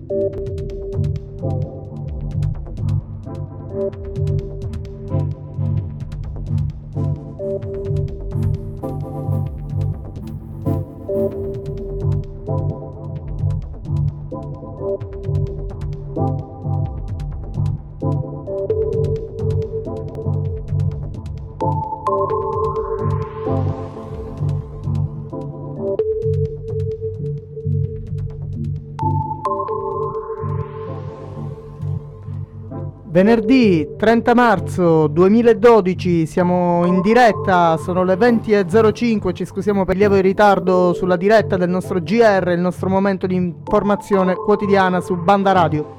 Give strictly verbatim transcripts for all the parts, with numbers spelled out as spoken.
Venerdì trenta marzo duemiladodici, siamo in diretta, sono le venti e zero cinque, ci scusiamo per il lieve ritardo sulla diretta del nostro G R, il nostro momento di informazione quotidiana su Banda Radio.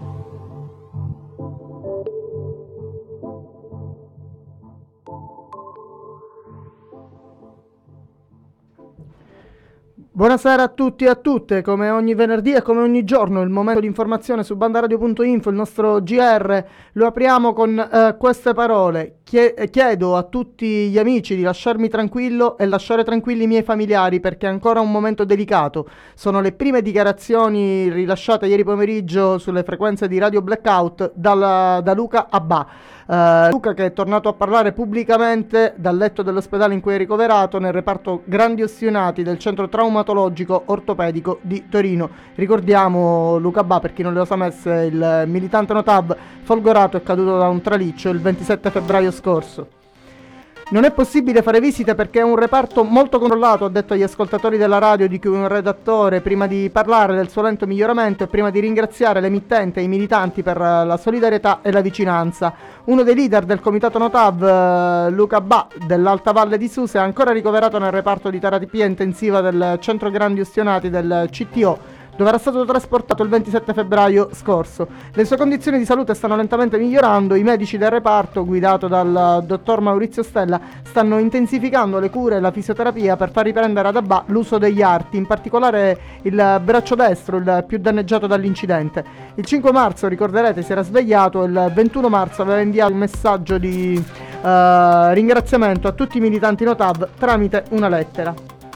Buonasera a tutti e a tutte, come ogni venerdì e come ogni giorno il momento di informazione su bandaradio punto info, il nostro G R, lo apriamo con eh, queste parole. Chiedo a tutti gli amici di lasciarmi tranquillo e lasciare tranquilli i miei familiari perché è ancora un momento delicato. Sono le prime dichiarazioni rilasciate ieri pomeriggio sulle frequenze di Radio Blackout dal, da Luca Abbà. Uh, Luca, che è tornato a parlare pubblicamente dal letto dell'ospedale in cui è ricoverato nel reparto grandi ostinati del centro traumatologico ortopedico di Torino. Ricordiamo Luca Abbà, per chi non lo sapesse, il militante Notav folgorato è caduto da un traliccio il ventisette febbraio scorso. Non è possibile fare visite perché è un reparto molto controllato, ha detto agli ascoltatori della radio, di cui un redattore, prima di parlare del suo lento miglioramento e prima di ringraziare l'emittente e i militanti per la solidarietà e la vicinanza. Uno dei leader del comitato Notav, Luca Abbà, dell'Alta Valle di Susa, è ancora ricoverato nel reparto di terapia intensiva del centro grandi ustionati del C T O, dove era stato trasportato il ventisette febbraio scorso. Le sue condizioni di salute stanno lentamente migliorando, i medici del reparto, guidato dal dottor Maurizio Stella, stanno intensificando le cure e la fisioterapia per far riprendere ad Abbà l'uso degli arti, in particolare il braccio destro, il più danneggiato dall'incidente. Il cinque marzo, ricorderete, si era svegliato e il ventuno marzo aveva inviato un messaggio di uh, ringraziamento a tutti i militanti Notav tramite una lettera.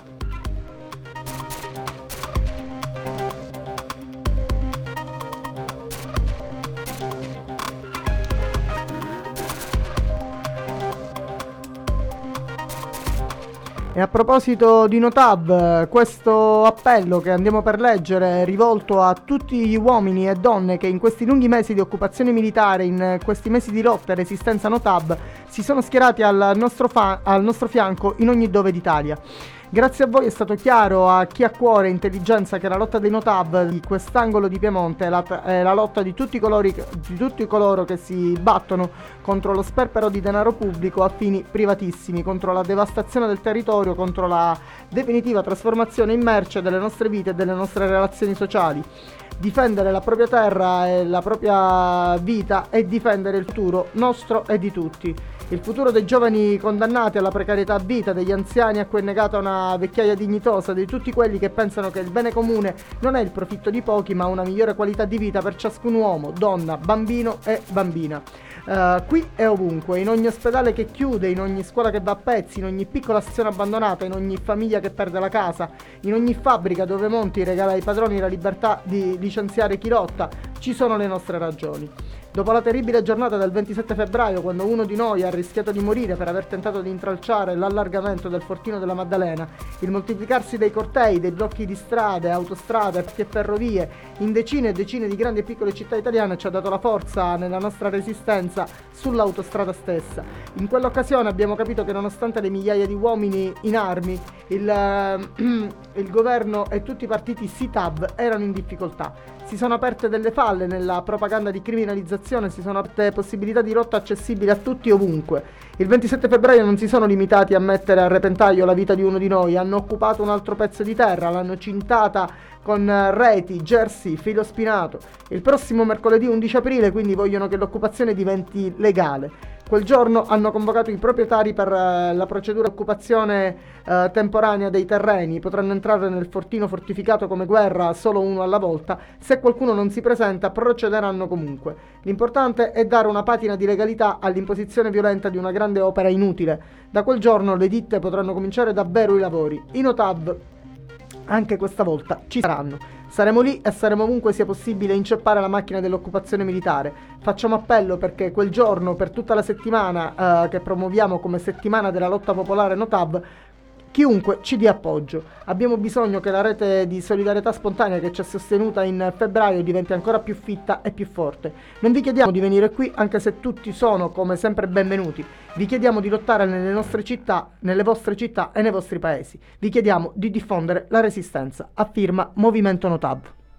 E a proposito di Notav, questo appello che andiamo per leggere è rivolto a tutti gli uomini e donne che in questi lunghi mesi di occupazione militare, in questi mesi di lotta e resistenza Notav, si sono schierati al nostro, fa- al nostro fianco in ogni dove d'Italia. Grazie a voi è stato chiaro a chi ha cuore e intelligenza che la lotta dei Notav di quest'angolo di Piemonte è la, è la lotta di tutti, colori, di tutti coloro che si battono contro lo sperpero di denaro pubblico a fini privatissimi, contro la devastazione del territorio, contro la definitiva trasformazione in merce delle nostre vite e delle nostre relazioni sociali. Difendere la propria terra e la propria vita è difendere il futuro nostro e di tutti. Il futuro dei giovani condannati alla precarietà vita, degli anziani a cui è negata una vecchiaia dignitosa, di tutti quelli che pensano che il bene comune non è il profitto di pochi ma una migliore qualità di vita per ciascun uomo, donna, bambino e bambina. Uh, qui e ovunque, in ogni ospedale che chiude, in ogni scuola che va a pezzi, in ogni piccola sezione abbandonata, in ogni famiglia che perde la casa, in ogni fabbrica dove Monti regala ai padroni la libertà di licenziare chi lotta, ci sono le nostre ragioni. Dopo la terribile giornata del ventisette febbraio, quando uno di noi ha rischiato di morire per aver tentato di intralciare l'allargamento del Fortino della Maddalena, il moltiplicarsi dei cortei, dei blocchi di strade, autostrade e ferrovie in decine e decine di grandi e piccole città italiane ci ha dato la forza nella nostra resistenza sull'autostrada stessa. In quell'occasione abbiamo capito che nonostante le migliaia di uomini in armi, il, uh, il governo e tutti i partiti SITAV erano in difficoltà. Si sono aperte delle falle nella propaganda di criminalizzazione, si sono aperte possibilità di lotta accessibili a tutti ovunque. Il ventisette febbraio non si sono limitati a mettere a repentaglio la vita di uno di noi, hanno occupato un altro pezzo di terra, l'hanno cintata con reti, jersey, filo spinato. Il prossimo mercoledì undici aprile quindi vogliono che l'occupazione diventi legale. Quel giorno hanno convocato i proprietari per uh, la procedura di occupazione uh, temporanea dei terreni. Potranno entrare nel fortino fortificato come guerra solo uno alla volta. Se qualcuno non si presenta, procederanno comunque. L'importante è dare una patina di legalità all'imposizione violenta di una grande opera inutile. Da quel giorno le ditte potranno cominciare davvero i lavori. I Notav anche questa volta ci saranno. Saremo lì e saremo ovunque sia possibile inceppare la macchina dell'occupazione militare. Facciamo appello perché quel giorno, per tutta la settimana eh, che promuoviamo come settimana della lotta popolare Notav, chiunque ci dia appoggio. Abbiamo bisogno che la rete di solidarietà spontanea che ci ha sostenuta in febbraio diventi ancora più fitta e più forte. Non vi chiediamo di venire qui, anche se tutti sono come sempre benvenuti. Vi chiediamo di lottare nelle nostre città, nelle vostre città e nei vostri paesi. Vi chiediamo di diffondere la resistenza. A firma Movimento Notav.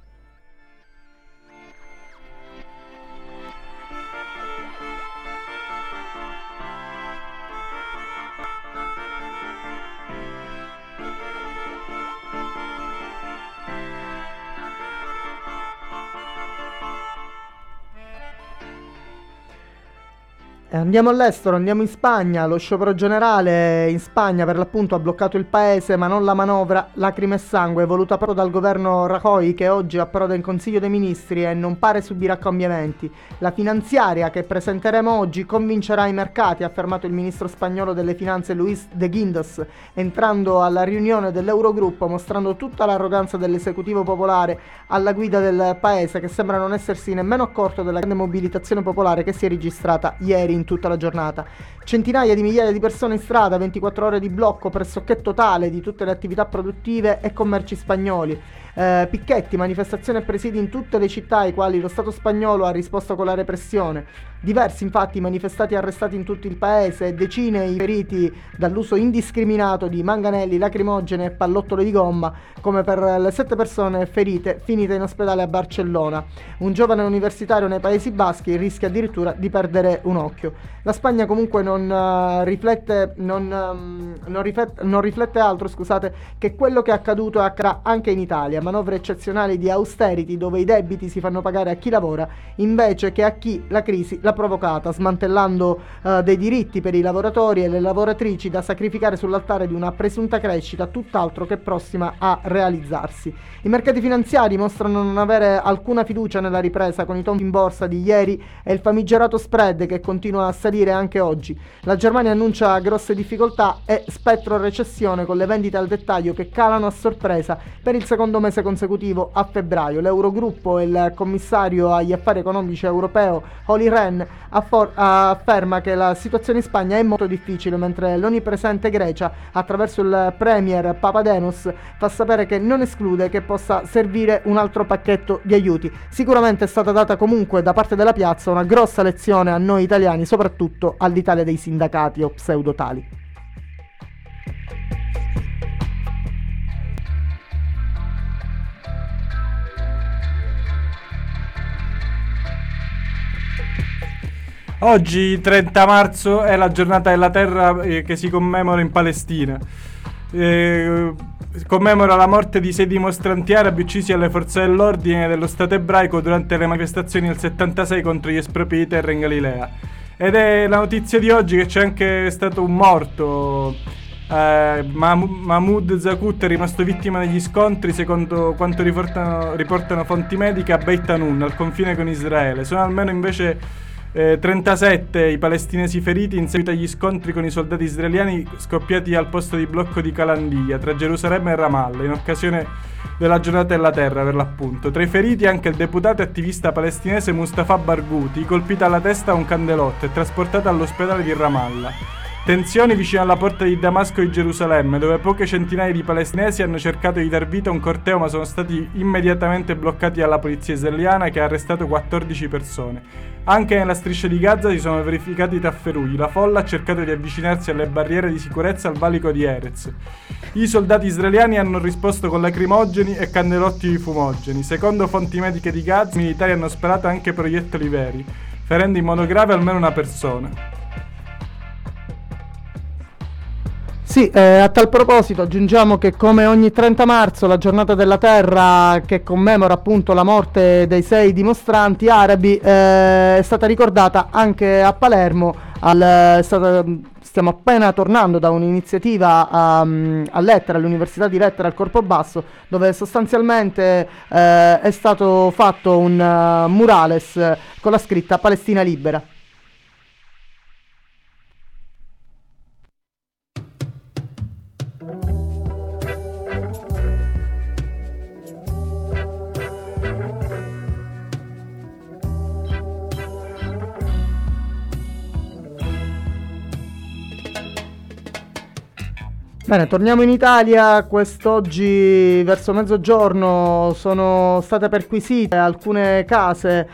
Andiamo all'estero, andiamo in Spagna. Lo sciopero generale in Spagna per l'appunto ha bloccato il paese, ma non la manovra lacrime e sangue voluta proprio dal governo Rajoy, che oggi approda in Consiglio dei Ministri e non pare subirà cambiamenti. La finanziaria che presenteremo oggi convincerà i mercati, ha affermato il ministro spagnolo delle finanze Luis de Guindos, entrando alla riunione dell'Eurogruppo, mostrando tutta l'arroganza dell'esecutivo popolare alla guida del paese, che sembra non essersi nemmeno accorto della grande mobilitazione popolare che si è registrata ieri in tutta la giornata. Centinaia di migliaia di persone in strada, ventiquattro ore di blocco pressoché totale di tutte le attività produttive e commerci spagnoli. Eh, picchetti, manifestazioni e presidi in tutte le città ai quali lo Stato spagnolo ha risposto con la repressione. Diversi infatti i manifestati arrestati in tutto il paese e decine i feriti dall'uso indiscriminato di manganelli, lacrimogene e pallottole di gomma, come per le sette persone ferite finite in ospedale a Barcellona. Un giovane universitario nei Paesi Baschi rischia addirittura di perdere un occhio. La Spagna comunque non uh, riflette non, um, non, riflette, non riflette altro scusate, che quello che è accaduto accadrà anche in Italia. Manovre eccezionali di austerity dove i debiti si fanno pagare a chi lavora invece che a chi la crisi l'ha provocata, smantellando uh, dei diritti per i lavoratori e le lavoratrici da sacrificare sull'altare di una presunta crescita tutt'altro che prossima a realizzarsi. I mercati finanziari mostrano non avere alcuna fiducia nella ripresa, con i tombi in borsa di ieri e il famigerato spread che continua a salire anche oggi. La Germania annuncia grosse difficoltà e spettro recessione, con le vendite al dettaglio che calano a sorpresa per il secondo mese consecutivo a febbraio. L'Eurogruppo e il commissario agli affari economici europeo Olli Rehn affor- afferma che la situazione in Spagna è molto difficile, mentre l'onnipresente Grecia, attraverso il premier Papademos, fa sapere che non esclude che possa servire un altro pacchetto di aiuti. Sicuramente è stata data comunque da parte della piazza una grossa lezione a noi italiani, soprattutto all'Italia dei sindacati o pseudotali. Oggi, trenta marzo, è la giornata della terra eh, che si commemora in Palestina. Eh, commemora la morte di sei dimostranti arabi uccisi alle forze dell'ordine dello Stato ebraico durante le manifestazioni del settantasei contro gli espropri di terra in Galilea. Ed è la notizia di oggi che c'è anche stato un morto. Eh, Mahmoud Zakut è rimasto vittima degli scontri, secondo quanto riportano, riportano fonti mediche, a Beit Hanun, al confine con Israele. Sono almeno invece Eh, trentasette i palestinesi feriti in seguito agli scontri con i soldati israeliani scoppiati al posto di blocco di Calandia tra Gerusalemme e Ramallah in occasione della giornata della terra, per l'appunto. Tra i feriti anche il deputato e attivista palestinese Mustafa Barghouti, colpito alla testa a un candelotto e trasportato all'ospedale di Ramallah. Tensioni vicino alla porta di Damasco di Gerusalemme, dove poche centinaia di palestinesi hanno cercato di dar vita a un corteo, ma sono stati immediatamente bloccati dalla polizia israeliana, che ha arrestato quattordici persone. Anche nella striscia di Gaza si sono verificati tafferugli. La folla ha cercato di avvicinarsi alle barriere di sicurezza al valico di Erez. I soldati israeliani hanno risposto con lacrimogeni e candelotti fumogeni. Secondo fonti mediche di Gaza, i militari hanno sparato anche proiettili veri, ferendo in modo grave almeno una persona. Sì, eh, a tal proposito aggiungiamo che come ogni trenta marzo, la giornata della terra che commemora appunto la morte dei sei dimostranti arabi, eh, è stata ricordata anche a Palermo. Al, è stata, stiamo appena tornando da un'iniziativa a, a Lettera, all'Università di Lettera al Corpobasso, dove sostanzialmente eh, è stato fatto un uh, murales con la scritta Palestina libera. Bene, torniamo in Italia. Quest'oggi verso mezzogiorno sono state perquisite alcune case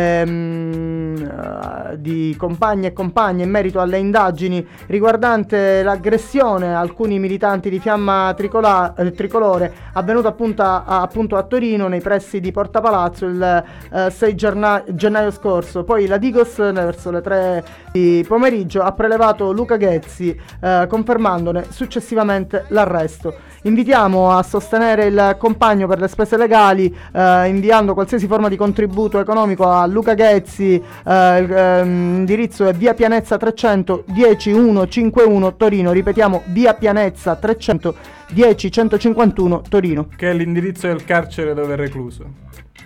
ehm, di compagni e compagne in merito alle indagini riguardante l'aggressione a alcuni militanti di Fiamma Tricola- eh, Tricolore avvenuta appunto a, appunto a Torino nei pressi di Porta Palazzo il eh, sei gerna- gennaio scorso. Poi la Digos verso le tre di pomeriggio ha prelevato Luca Ghezzi eh, confermandone successivamente l'arresto. Invitiamo a sostenere il compagno per le spese legali eh, inviando qualsiasi forma di contributo economico a Luca Ghezzi. eh, il, ehm, indirizzo è via Pianezza trecento dieci centocinquantuno Torino. Ripetiamo, via Pianezza trecento dieci centocinquantuno Torino, che è l'indirizzo del carcere dove è recluso.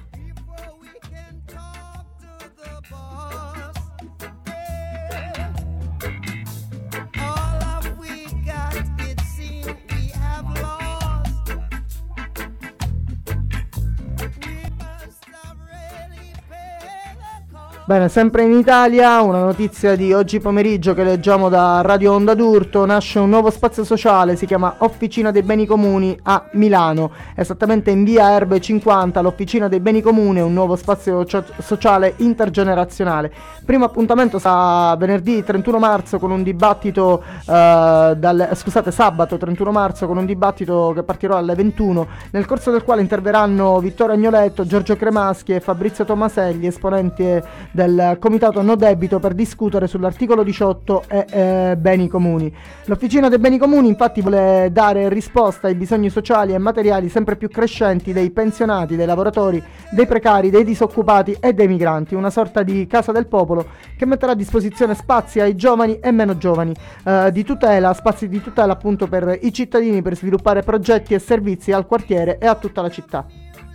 Bene, sempre in Italia, una notizia di oggi pomeriggio che leggiamo da Radio Onda d'Urto: nasce un nuovo spazio sociale, si chiama Officina dei Beni Comuni a Milano, esattamente in via Erbe cinquanta, l'Officina dei Beni Comuni, un nuovo spazio cio- sociale intergenerazionale. Primo appuntamento sarà venerdì trentuno marzo con un dibattito, eh, dal, scusate, sabato trentuno marzo con un dibattito che partirà alle ventuno, nel corso del quale interverranno Vittorio Agnoletto, Giorgio Cremaschi e Fabrizio Tomaselli, esponenti del Comitato No Debito, per discutere sull'articolo diciotto e eh, beni comuni. L'Officina dei Beni Comuni infatti vuole dare risposta ai bisogni sociali e materiali sempre più crescenti dei pensionati, dei lavoratori, dei precari, dei disoccupati e dei migranti, una sorta di casa del popolo che metterà a disposizione spazi ai giovani e meno giovani, eh, di tutela, spazi di tutela appunto per i cittadini, per sviluppare progetti e servizi al quartiere e a tutta la città.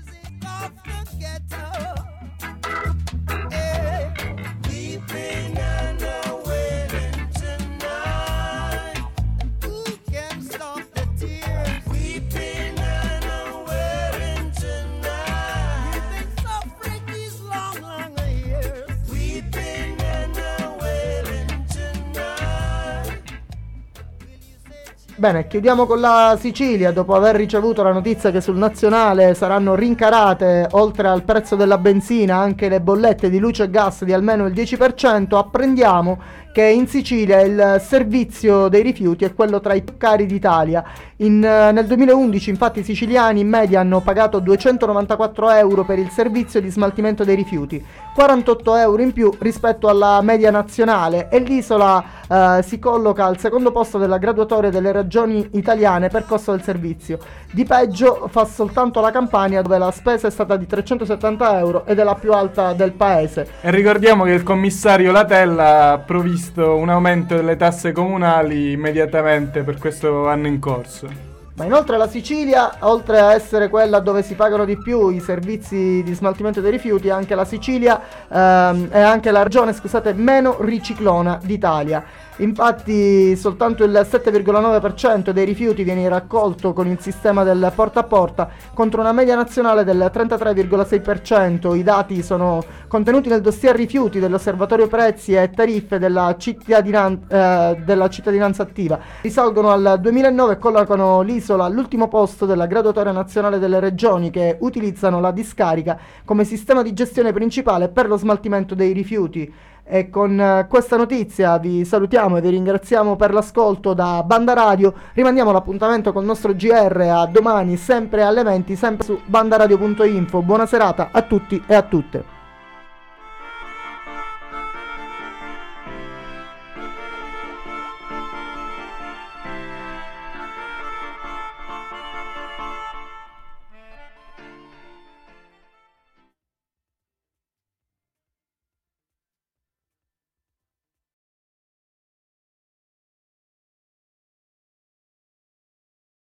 Bene, chiudiamo con la Sicilia. Dopo aver ricevuto la notizia che sul nazionale saranno rincarate, oltre al prezzo della benzina, anche le bollette di luce e gas di almeno il dieci per cento, apprendiamo che in Sicilia il servizio dei rifiuti è quello tra i più cari d'Italia. In, nel duemilaundici infatti i siciliani in media hanno pagato duecentonovantaquattro euro per il servizio di smaltimento dei rifiuti, quarantotto euro in più rispetto alla media nazionale, e l'isola eh, si colloca al secondo posto della graduatoria delle regioni italiane per costo del servizio. Di peggio fa soltanto la Campania, dove la spesa è stata di trecentosettanta euro ed è la più alta del paese. E ricordiamo che il commissario Latella ha provvisto un aumento delle tasse comunali immediatamente per questo anno in corso. Ma inoltre la Sicilia, oltre a essere quella dove si pagano di più i servizi di smaltimento dei rifiuti, anche la Sicilia ehm, è anche la regione, scusate, meno riciclona d'Italia. Infatti soltanto il sette virgola nove per cento dei rifiuti viene raccolto con il sistema del porta a porta, contro una media nazionale del trentatré virgola sei per cento. I dati sono contenuti nel dossier rifiuti dell'Osservatorio Prezzi e Tariffe della, cittadinan- eh, della cittadinanza attiva. Risalgono al duemilanove e collocano l'isola all'ultimo posto della graduatoria nazionale delle regioni che utilizzano la discarica come sistema di gestione principale per lo smaltimento dei rifiuti. E con uh, questa notizia vi salutiamo e vi ringraziamo per l'ascolto da Banda Radio. Rimandiamo l'appuntamento col nostro G R a domani, sempre alle venti, sempre su bandaradio punto info. Buona serata a tutti e a tutte.